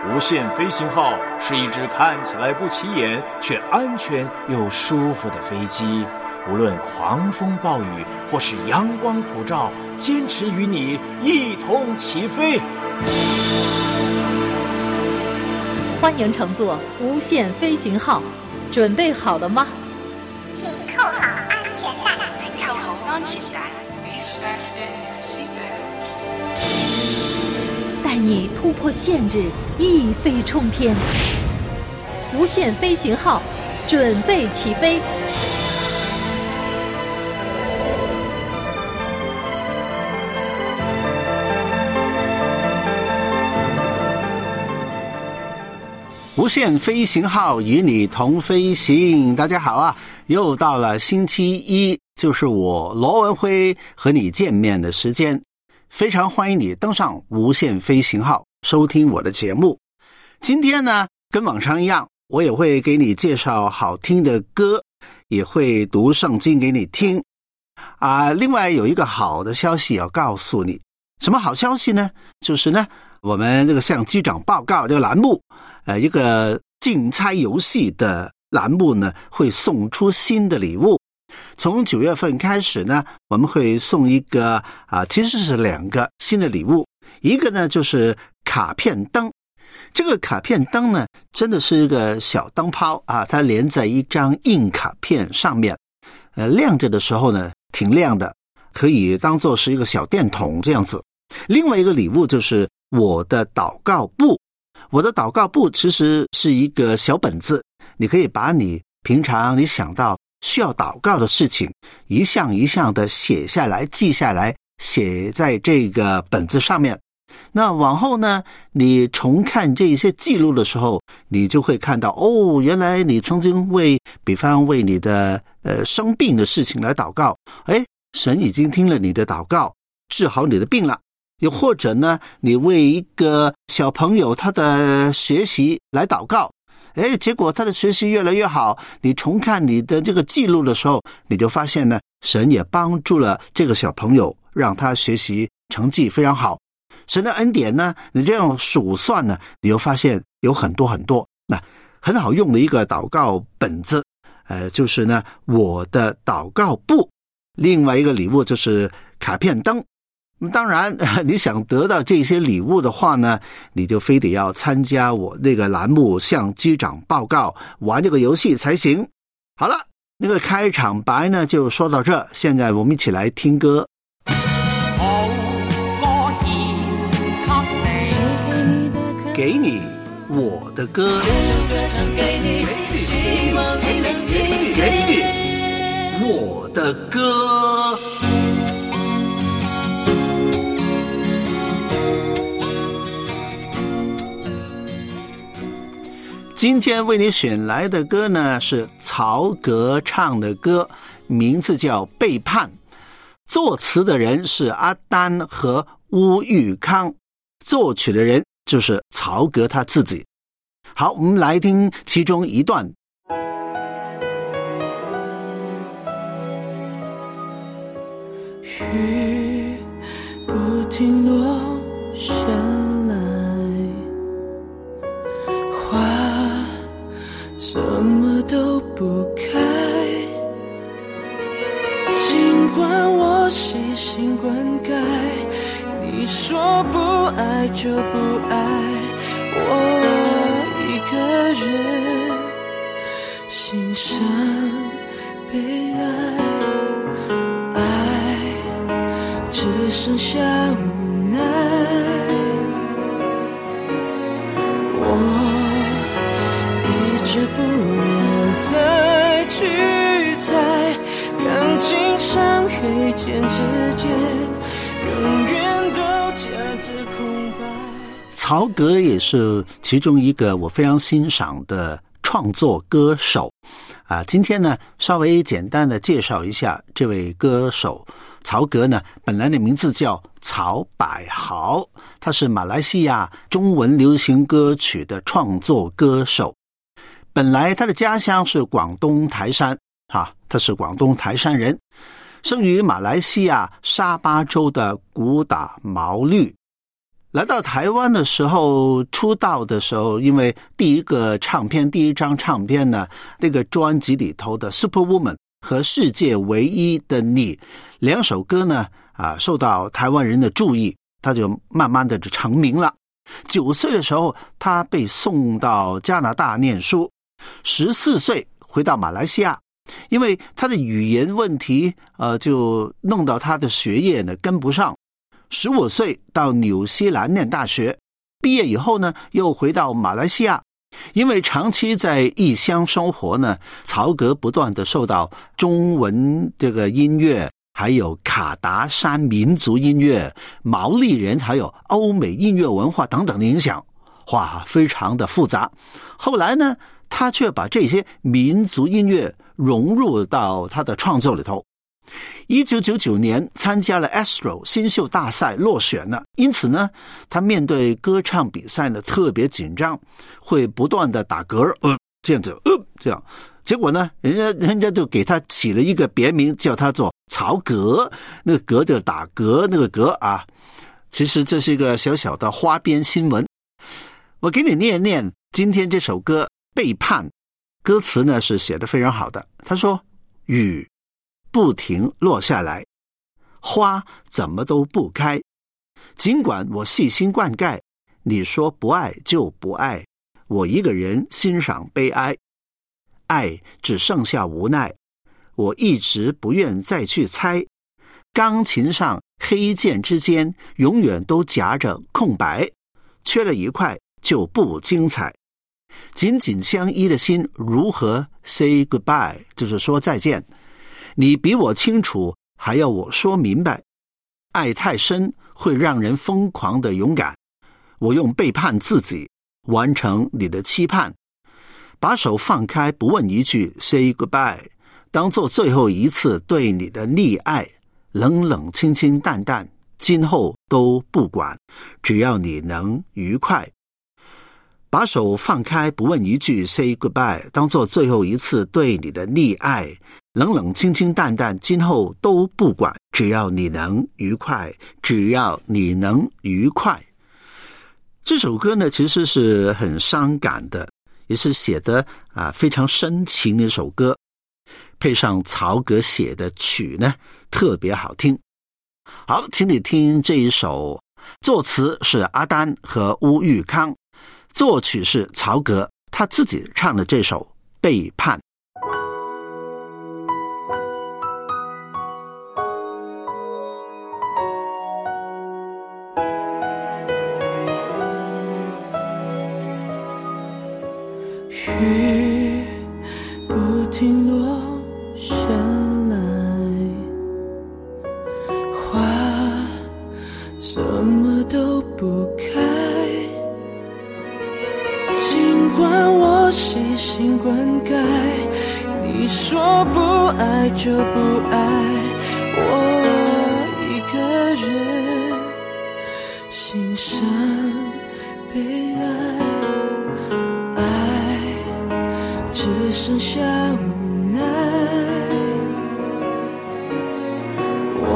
无限飞行号是一只看起来不起眼却安全又舒服的飞机，无论狂风暴雨或是阳光普照，坚持与你一同起飞。 欢迎乘坐无限飞行号，准备好了吗？ 请扣好安全带。 请扣好安全帶。 带你突破限制，一飞冲天。无限飞行号，准备起飞。 无限飞行号与你同飞行。大家好啊，又到了星期一，就是我罗文辉和你见面的时间。非常欢迎你登上无限飞行号，收听我的节目。今天呢，跟往常一样，我也会给你介绍好听的歌，也会读圣经给你听。另外有一个好的消息要告诉你。什么好消息呢？就是呢，我们这个向机长报告这个栏目，一个竞猜游戏的栏目呢，会送出新的礼物。从9月份开始呢，我们会送一个其实是2个新的礼物。一个呢就是卡片灯，这个卡片灯呢真的是一个小灯泡它连在一张硬卡片上面，亮着的时候呢挺亮的，可以当作是一个小电筒这样子。另外一个礼物就是我的祷告簿。我的祷告簿其实是一个小本子，你可以把你平常你想到需要祷告的事情一项一项的写下来，记下来，写在这个本子上面。那往后呢，你重看这些记录的时候，你就会看到原来你曾经比方为你的生病的事情来祷告，神已经听了你的祷告，治好你的病了。又或者呢，你为一个小朋友他的学习来祷告，结果他的学习越来越好，你重看你的这个记录的时候，你就发现呢，神也帮助了这个小朋友，让他学习成绩非常好。神的恩典呢，你这样数算呢，你就发现有很多很多。那很好用的一个祷告本子，就是呢我的祷告簿。另外一个礼物就是卡片灯。当然你想得到这些礼物的话呢，你就非得要参加我那个栏目向机长报告，玩这个游戏才行。好了，那个开场白呢就说到这，现在我们一起来听歌。 好歌给你我的歌，给你我的歌。今天为你选来的歌呢，是曹格唱的歌，名字叫《背叛》，作词的人是阿丹和乌玉康，作曲的人就是曹格他自己。好，我们来听其中一段。 雨不停落下来，花怎么都不开，尽管我细心灌溉，你说不爱就不爱，我一个人欣赏被爱，只剩下无奈，我一直不愿再去猜，感情像黑键之间永远都夹着空白。 曹格也是其中一个我非常欣赏的创作歌手今天呢稍微简单的介绍一下这位歌手。曹格呢本来的名字叫曹百豪，他是马来西亚中文流行歌曲的创作歌手。本来他的家乡是广东台山他是广东台山人，生于马来西亚沙巴州的古打毛绿。 来到台湾的时候，出道的时候，因为第一张唱片呢，那个专辑里头的 Superwoman 和世界唯一的你两首歌呢，受到台湾人的注意，他就慢慢的成名了。9岁的时候，他被送到加拿大念书，14岁回到马来西亚，因为他的语言问题，就弄到他的学业呢跟不上。15岁到纽西兰念大学，毕业以后呢，又回到马来西亚。因为长期在异乡生活呢，曹格不断的受到中文这个音乐，还有卡达山民族音乐、毛利人还有欧美音乐文化等等的影响，哇，非常的复杂。后来呢，他却把这些民族音乐融入到他的创作里头。1999年参加了 Astro 新秀大赛落选了，因此呢，他面对歌唱比赛呢特别紧张，会不断的打嗝，这样子，这样。结果呢，人家就给他起了一个别名，叫他做曹格，那个格就打嗝那个嗝啊。其实这是一个小小的花边新闻。我给你念念今天这首歌《背叛》，歌词呢是写得非常好的。他说：雨不停落下来，花怎么都不开，尽管我细心灌溉，你说不爱就不爱，我一个人欣赏悲哀，爱只剩下无奈，我一直不愿再去猜，钢琴上黑键之间永远都夹着空白，缺了一块就不精彩，紧紧相依的心如何 say goodbye， 就是说再见，你比我清楚，还要我说明白，爱太深会让人疯狂的勇敢，我用背叛自己完成你的期盼，把手放开不问一句 say goodbye， 当做最后一次对你的溺爱，冷冷清清淡淡，今后都不管，只要你能愉快。把手放开不问一句 say goodbye， 当做最后一次对你的溺爱，冷冷清清淡淡，今后都不管，只要你能愉快，只要你能愉快。这首歌呢其实是很伤感的，也是写的非常深情的一首歌，配上曹格写的曲呢特别好听。好，请你听这一首，作词是阿丹和乌玉康，作曲是曹格，他自己唱的这首《背叛》。 雨不停落下来，花怎么都不开，尽管我细心灌溉，你说不爱就不爱，我一个人欣赏悲哀，只剩下无奈，我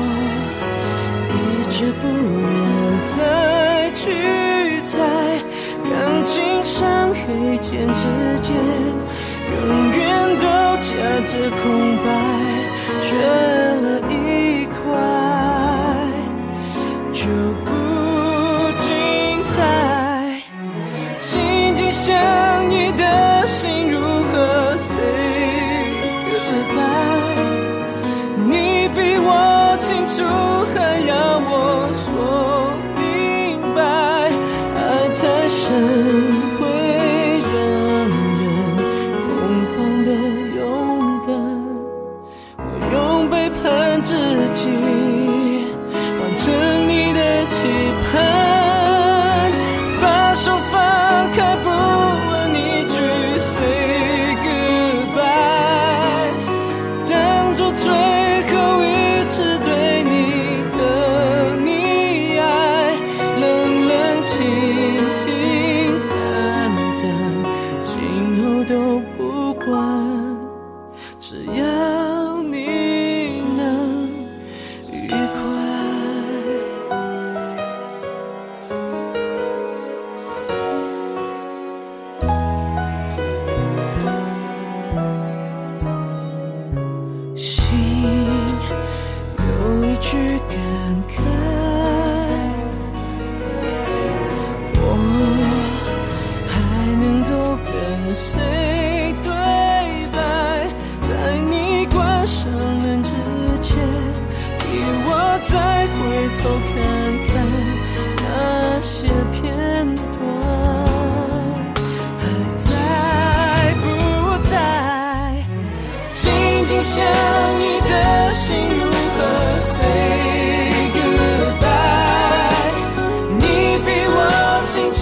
一直不愿再去猜，钢琴上黑键之间永远都夹着空白，缺了一块就不精彩，紧紧相依的心如何 say goodbye， 你比我清楚，还要我说明白，爱太深会让人疯狂的勇敢，我用背叛自己完成你的期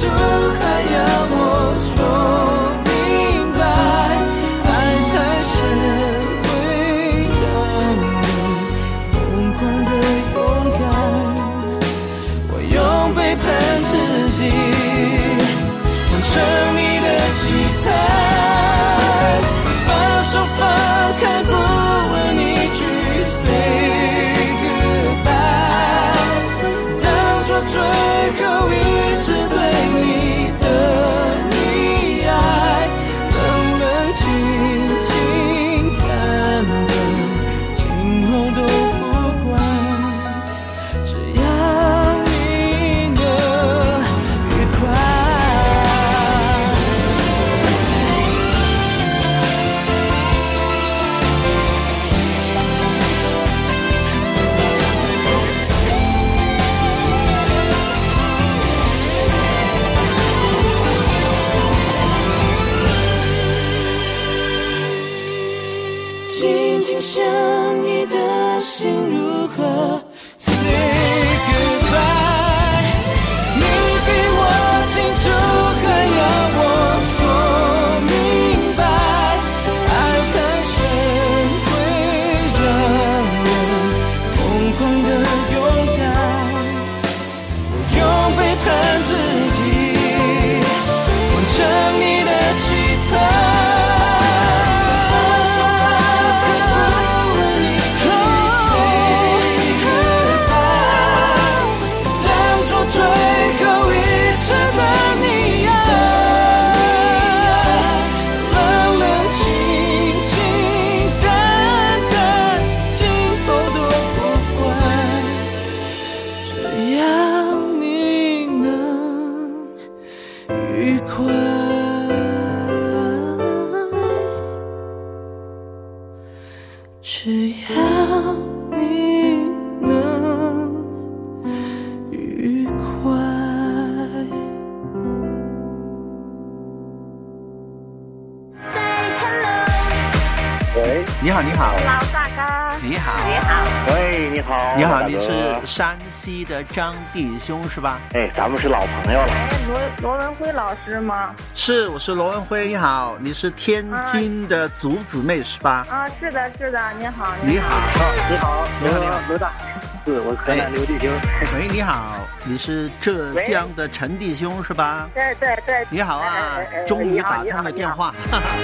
楚，还要我说明白，爱太深会让人疯狂的勇敢，我用背叛自己完成你的期盼，把手放开，不问一句 say goodbye， 当作最后一次对你的溺爱，冷冷清清淡淡，今后都不管，只要你能愉快。紧紧相依的心如何 say goodbye？ 你比我清楚，还要我说明白，爱太深会让人疯狂的勇敢，我用背叛自己完成你的期盼，只要你能愉快。 喂， 你好，你好， 老大哥， 你好， 你好， 喂，你好， 你好， 大哥你是山西的张弟兄是吧？ 哎，咱们是老朋友了。 哎，罗文辉老师吗？ 是，我是罗文辉。你好，你是天津的祖姊妹是吧？ 啊，是的，是的，你好， 你好， 你好， 你好， 罗大，是我河南刘弟兄。 喂，你好，你是浙江的陈弟兄是吧？ 对对对。 你好啊，终于打通了电话。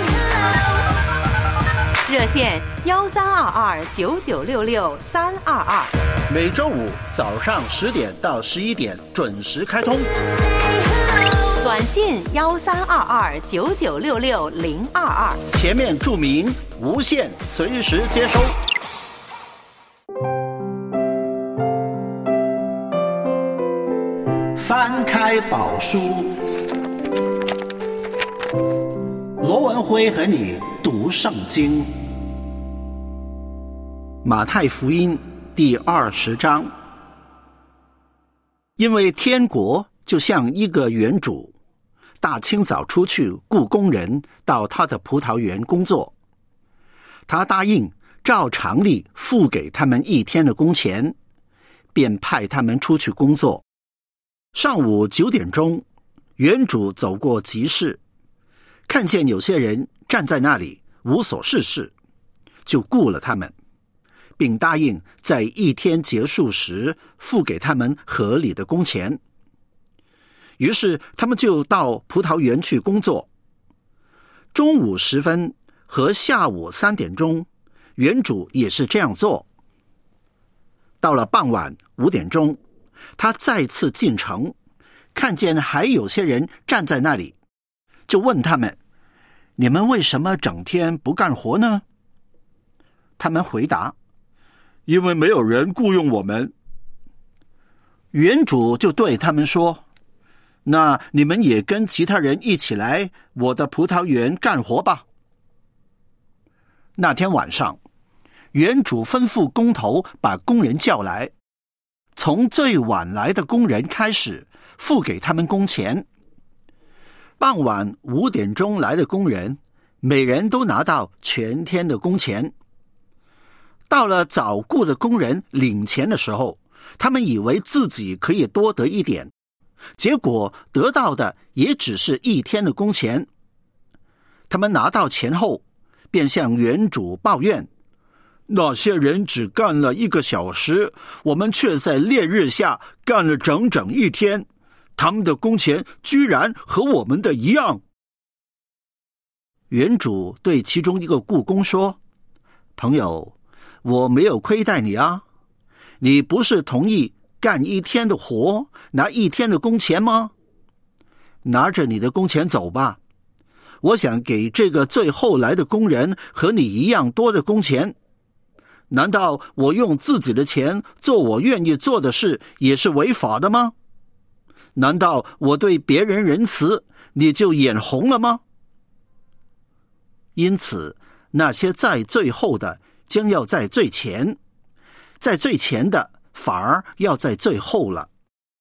热线13229966-322， 每周五早上10点到11点准时开通。 短信13229966-022， 前面注明无线，随时接收。翻开宝书，罗文辉和你读圣经。马太福音第20章。因为天国就像一个园主，大清早出去雇工人到他的葡萄园工作，他答应照常例付给他们一天的工钱，便派他们出去工作。上午9点钟，园主走过集市，看见有些人站在那里无所事事，就雇了他们，并答应在一天结束时付给他们合理的工钱。于是他们就到葡萄园去工作。中午时分和下午3点钟，园主也是这样做。到了傍晚5点钟，他再次进城，看见还有些人站在那里，就问他们：你们为什么整天不干活呢？他们回答：因为没有人雇佣我们。园主就对他们说：那你们也跟其他人一起来我的葡萄园干活吧。那天晚上，园主吩咐工头把工人叫来，从最晚来的工人开始付给他们工钱。傍晚5点钟来的工人，每人都拿到全天的工钱。到了早雇的工人领钱的时候，他们以为自己可以多得一点， 结果得到的也只是1天的工钱。他们拿到钱后，便向原主抱怨，那些人只干了1个小时，我们却在烈日下干了整整1天，他们的工钱居然和我们的一样。原主对其中一个雇工说，朋友，我没有亏待你啊，你不是同意干1天的活，拿1天的工钱吗？拿着你的工钱走吧，我想给这个最后来的工人和你一样多的工钱。难道我用自己的钱做我愿意做的事也是违法的吗？难道我对别人仁慈，你就眼红了吗？因此，那些在最后的将要在最前，在最前的反而要在最后了。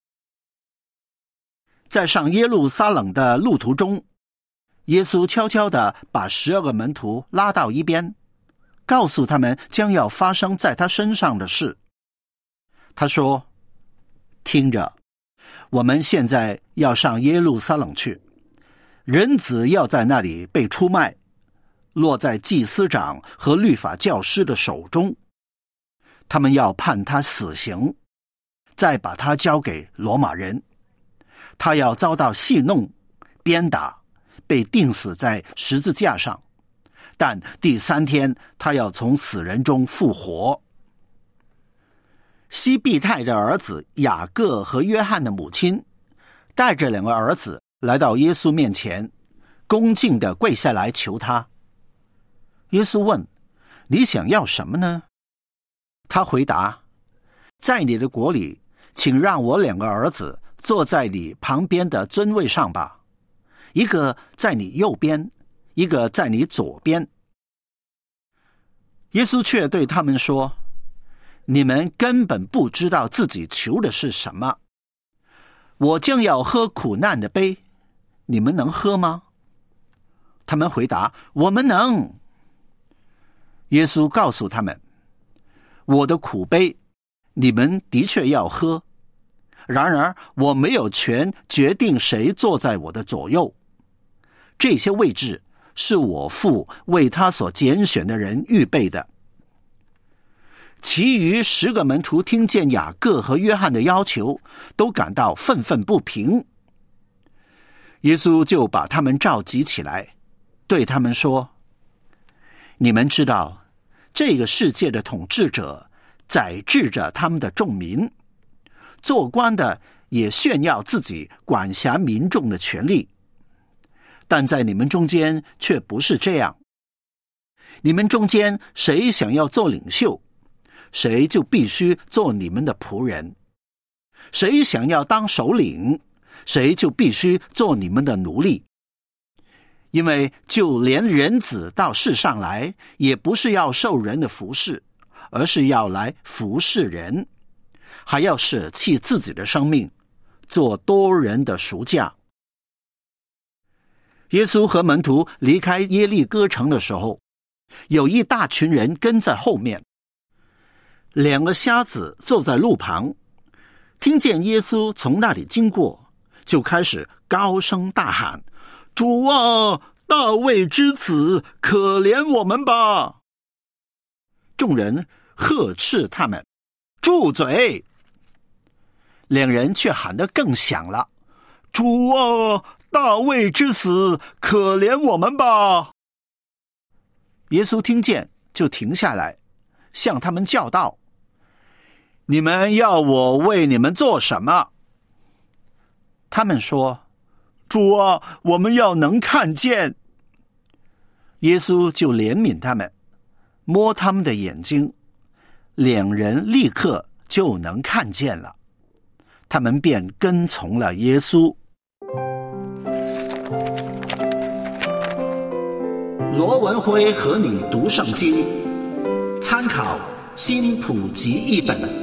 在上耶路撒冷的路途中，耶稣悄悄地把12个门徒拉到一边，告诉他们将要发生在他身上的事。他说，听着，我们现在要上耶路撒冷去，人子要在那里被出卖，落在祭司长和律法教师的手中，他们要判他死刑，再把他交给罗马人。他要遭到戏弄、鞭打，被钉死在十字架上，但第3天他要从死人中复活。西庇太的儿子雅各和约翰的母亲带着2个儿子来到耶稣面前，恭敬地跪下来求他。耶稣问，你想要什么呢？他回答，在你的国里，请让我2个儿子坐在你旁边的尊位上吧，一个在你右边，一个在你左边。耶稣却对他们说，你们根本不知道自己求的是什么。我将要喝苦难的杯，你们能喝吗？他们回答，我们能。耶稣告诉他们，我的苦杯你们的确要喝，然而我没有权决定谁坐在我的左右，这些位置是我父为他所拣选的人预备的。其余10个门徒听见雅各和约翰的要求，都感到愤愤不平。耶稣就把他们召集起来，对他们说，你们知道，这个世界的统治者宰制着他们的众民，做官的也炫耀自己管辖民众的权利，但在你们中间却不是这样。你们中间谁想要做领袖，谁就必须做你们的仆人；谁想要当首领，谁就必须做你们的奴隶。因为就连人子到世上来，也不是要受人的服侍，而是要来服侍人，还要舍弃自己的生命，做多人的赎价。耶稣和门徒离开耶利哥城的时候，有一大群人跟在后面。2个瞎子坐在路旁，听见耶稣从那里经过，就开始高声大喊，主啊，大卫之子，可怜我们吧！众人呵斥他们，住嘴！ 2人却喊得更响了，主啊，大卫之子，可怜我们吧！耶稣听见，就停下来，向他们叫道，你们要我为你们做什么？他们说，主啊，我们要能看见。耶稣就怜悯他们，摸他们的眼睛，2人立刻就能看见了。他们便跟从了耶稣。罗文辉和你读圣经，参考新普及译本。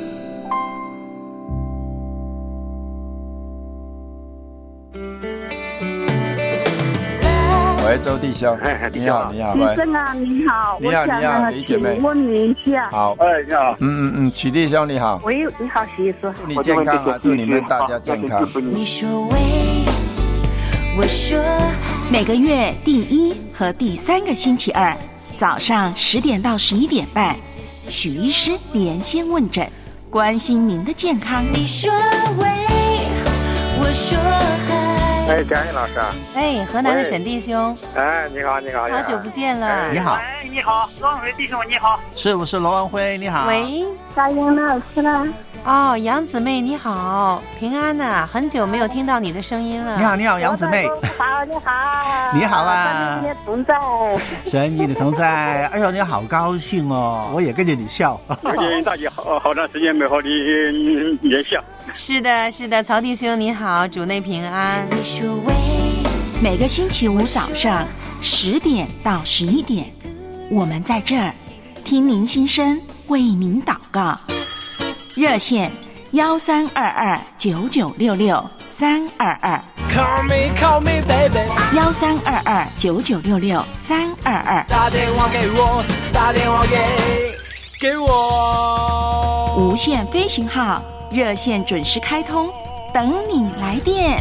喂，周弟兄，你好，你好， 医生啊，你好， 你好，你好，李姐妹， 请问你一下。 好， 你好， 曲弟兄你好， 喂，你好，徐医师， 祝你健康啊，祝你们大家健康。 你说喂，我说每个月第1和第3个星期二早上10点到11点半，许医师连线问诊，关心您的健康。 你说喂，我说嗨。 佳音老师。 河南的沈弟兄。 你好，你好， 好久不见了。 你好。 你好，罗文辉弟兄，你好。 是不是罗文辉？你好。 喂， 佳音老师啦。 哦，杨姊妹你好，平安呐，很久没有听到你的声音了。 你好，你好，杨姊妹。 好，你好。 你好啊。 神与你同在。 神与你同在。哎呦，你好高兴哦，我也跟着你笑。 大家好长时间没和你连笑。 是的，是的，曹弟兄你好，主内平安。 你说喂， 每个星期五早上10点到11点，我们在这儿听您心声，为您祷告。热线13229966-322。 Call me, call me, baby. 13229966-322。 打电话给我，打电话给我。 无限飞行号热线准时开通，等你来电。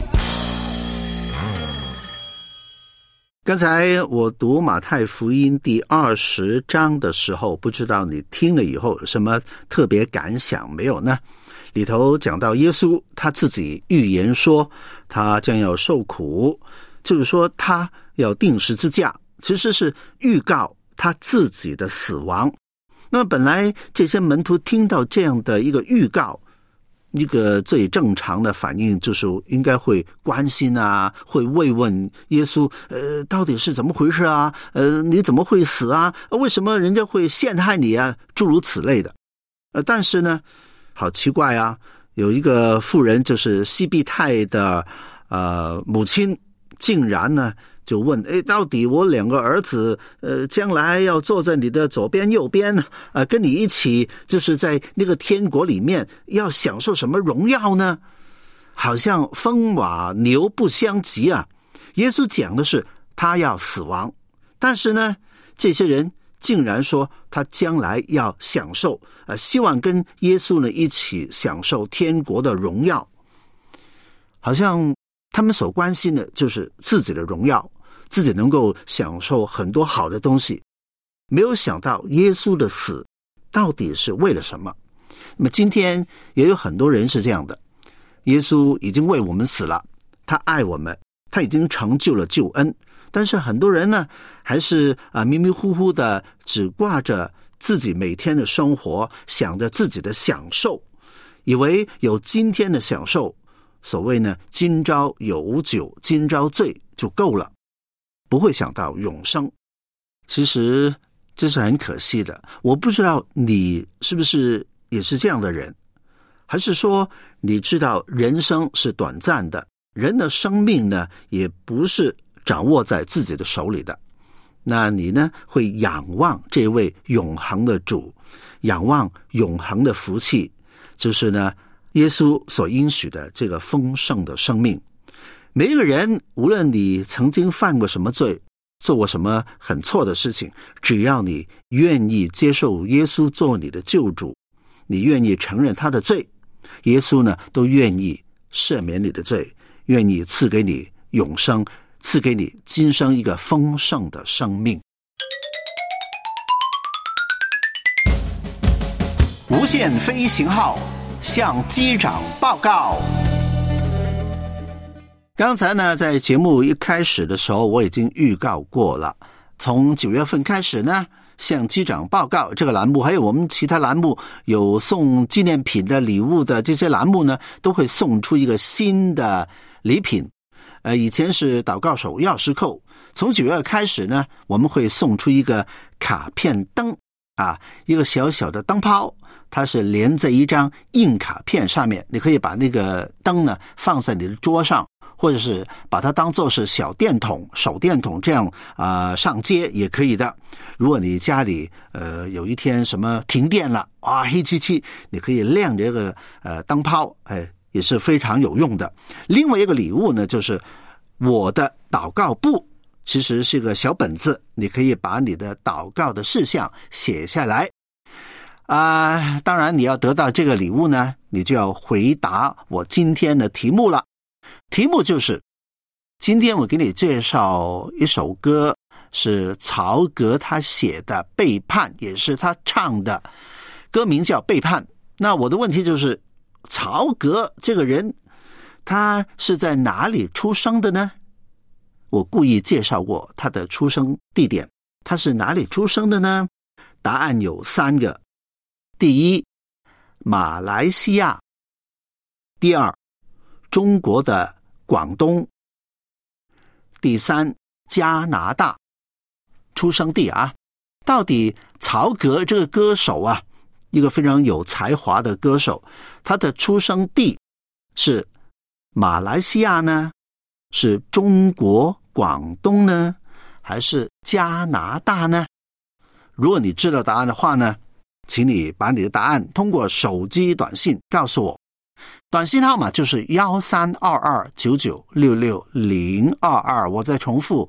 刚才我读马太福音第20章的时候，不知道你听了以后有什么特别感想没有呢？里头讲到耶稣他自己预言说他将要受苦，就是说他要钉十字架，其实是预告他自己的死亡。那么本来这些门徒听到这样的一个预告，一个最正常的反应就是应该会关心啊，会慰问耶稣，到底是怎么回事啊？你怎么会死啊？为什么人家会陷害你啊？诸如此类的。但是呢，好奇怪啊，有一个妇人，就是西庇太的母亲，竟然呢就问，到底我2个儿子将来要坐在你的左边右边跟你一起就是在那个天国里面要享受什么荣耀呢？好像风马牛不相及啊。耶稣讲的是他要死亡，但是呢这些人竟然说他将来要享受希望跟耶稣呢一起享受天国的荣耀。好像他们所关心的就是自己的荣耀，自己能够享受很多好的东西，没有想到耶稣的死到底是为了什么。那么今天也有很多人是这样的，耶稣已经为我们死了，他爱我们，他已经成就了救恩，但是很多人呢还是迷迷糊糊的只挂着自己每天的生活，想着自己的享受，以为有今天的享受，所谓呢今朝有酒今朝醉就够了，不会想到永生。其实这是很可惜的。我不知道你是不是也是这样的人，还是说你知道人生是短暂的，人的生命呢也不是掌握在自己的手里的。那你呢会仰望这位永恒的主，仰望永恒的福气，就是呢耶稣所应许的这个丰盛的生命。每一个人，无论你曾经犯过什么罪，做过什么很错的事情，只要你愿意接受耶稣做你的救主，你愿意承认他的罪，耶稣呢都愿意赦免你的罪，愿意赐给你永生，赐给你今生一个丰盛的生命。无限飞行号向机长报告。刚才呢在节目一开始的时候我已经预告过了，从9月份开始呢，向机长报告这个栏目，还有我们其他栏目有送纪念品的礼物的这些栏目呢，都会送出一个新的礼品。以前是祷告手钥匙扣，从9月开始呢，我们会送出一个卡片灯一个小小的灯泡，它是连在一张硬卡片上面，你可以把那个灯呢放在你的桌上，或者是把它当作是小电筒、手电筒这样上街也可以的。如果你家里有一天什么停电了，黑漆漆，你可以亮这个灯泡，也是非常有用的。另外一个礼物呢，就是我的祷告簿， 其实是个小本子，你可以把你的祷告的事项写下来当然你要得到这个礼物呢，你就要回答我今天的题目了。题目就是今天我给你介绍一首歌，是曹格他写的《背叛》，也是他唱的，歌名叫《背叛》。那我的问题就是曹格这个人他是在哪里出生的呢？我故意介绍过他的出生地点，他是哪里出生的呢？答案有3个。第一，马来西亚；第二，中国的广东；第三，加拿大。出生地到底曹格这个歌手一个非常有才华的歌手，他的出生地是马来西亚呢？是中国广东呢？还是加拿大呢？如果你知道答案的话呢，请你把你的答案通过手机短信告诉我，短信号码就是132299660022，我再重复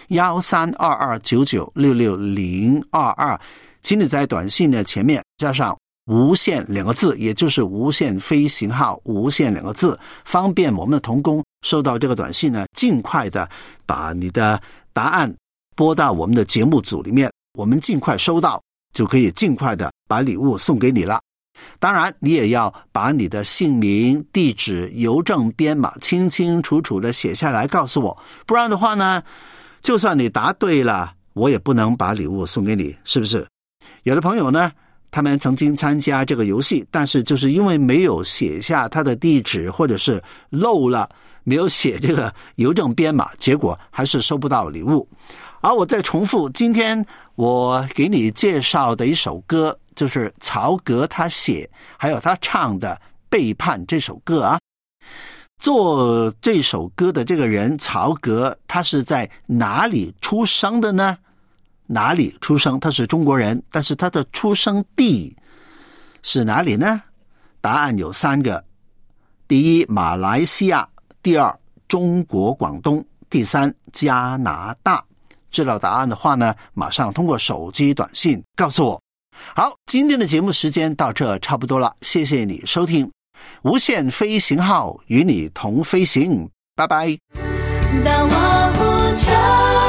132299660022，请你在短信的前面加上无限2个字，也就是无限飞行号无限2个字，方便我们的同工收到这个短信呢，尽快的把你的答案拨到我们的节目组里面，我们尽快收到，就可以尽快的把礼物送给你了。当然你也要把你的姓名、地址、邮政编码清清楚楚的写下来告诉我，不然的话呢，就算你答对了，我也不能把礼物送给你，是不是？有的朋友呢，他们曾经参加这个游戏，但是就是因为没有写下他的地址，或者是漏了没有写这个邮政编码，结果还是收不到礼物。而我再重复，今天我给你介绍的一首歌，就是曹格他写还有他唱的《背叛》这首歌做这首歌的这个人曹格，他是在哪里出生的呢？哪里出生？他是中国人，但是他的出生地是哪里呢？答案有3个。第一，马来西亚；第二，中国广东；第三，加拿大。知道答案的话呢，马上通过手机短信告诉我。好，今天的节目时间到这差不多了，谢谢你收听无限飞行号，与你同飞行，拜拜。 当我呼求